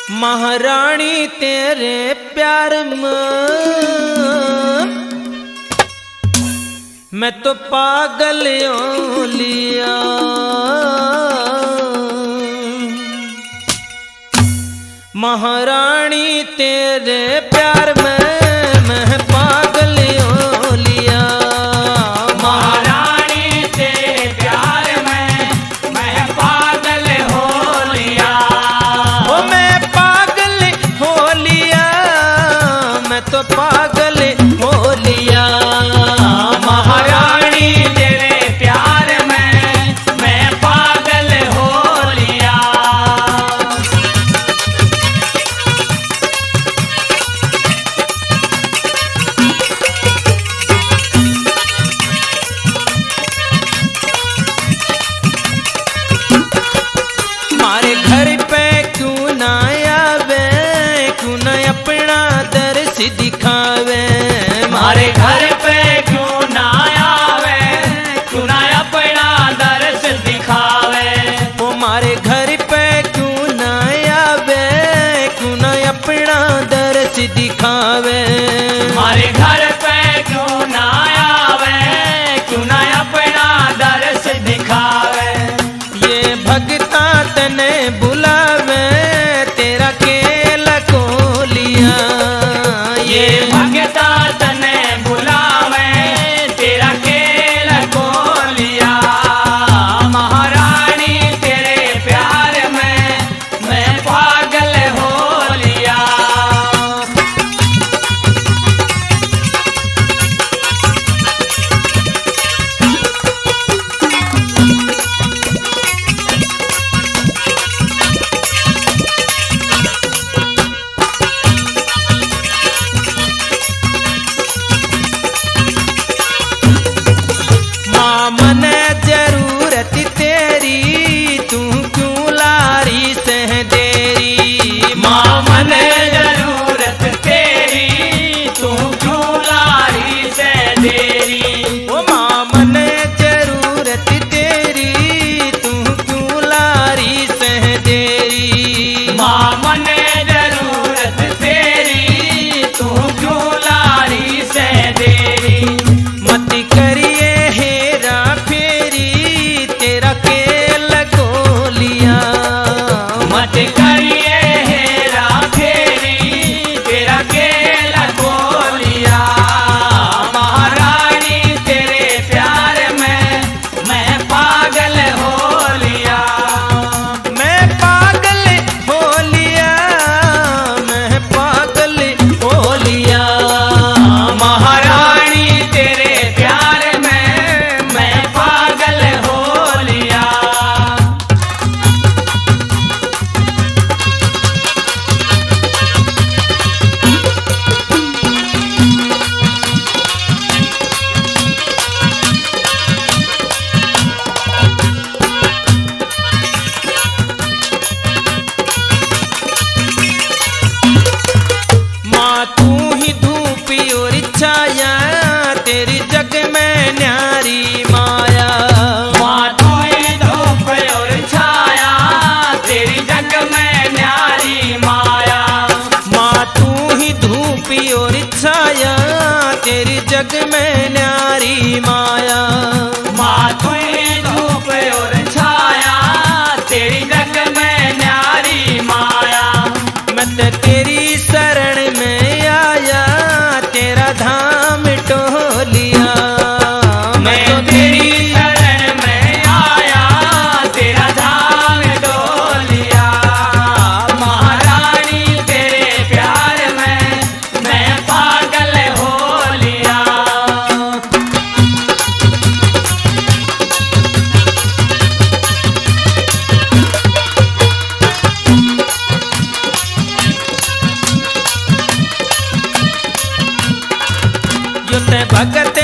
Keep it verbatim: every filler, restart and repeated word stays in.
महारानी तेरे प्यार में मैं तो पागल हो लिया। महारानी तेरे प्यार में मैं पागल हो लिया। महारानी तेरे प्यार में मैं पागल हो लिया। ओ मैं पागल हो लिया, मैं तो पागल हो लिया। महारानी तेरे प्यार में मैं पागल हो लिया। मारे घर पे क्यों ना आवे, क्यों ना अपना दर्श दिखावे। मारे घर पे क्यों ना आवे, क्यों ना अपना दर्श दिखावे। वो मारे घर पे क्यों ना आवे, क्यों ना अपना दर्श दिखावे। मारे घर पे क्यों ना आवे, क्यों ना अपना दर्श दिखावे। ये भगता तने बुलावे, तेरा केला को लिया। ये भगता तने बुलावे, तेरा केल को लिया। महारानी तेरे प्यार में मैं पागल हो लिया। माँ मने जरूरत तेरी, तू क्यों लारी से देरी। माँ मने जरूरत तेरी, तू क्यों लारी से देरी। ओ माँ मने जरूरत तेरी, तू क्यों लारी से देरी। माँ मने जरूरत तेरी, तू क्यों लारी से देरी। मत करिए हेरा फेरी, तेरा केल को लिया। मत करिए हेरा फेरी, तेरा केल को लिया। महारानी तेरे प्यार में मैं पागल हो लिया। मैं पागल हो लिया, मैं पागल हो लिया। महारानी तेरे प्यार में मैं पागल हो लिया। माँ तू ही धूप और छाया, तेरी जग में न्यारी माया। माँ तू ही धूप और छाया, तेरी जग में न्यारी माया। माँ तू ही धूप और छाया, तेरी जग में न्यारी माया। माँ तू ही धूप और छाया, तेरी जग में न्यारी माया। मैं तो तेरी शरण में आया, तेरा धाम टोलिया। मैं तो तेरी शरण में आया, तेरा धाम डोलिया। महारानी तेरे प्यार में मैं पागल हो लिया। यो ते भगत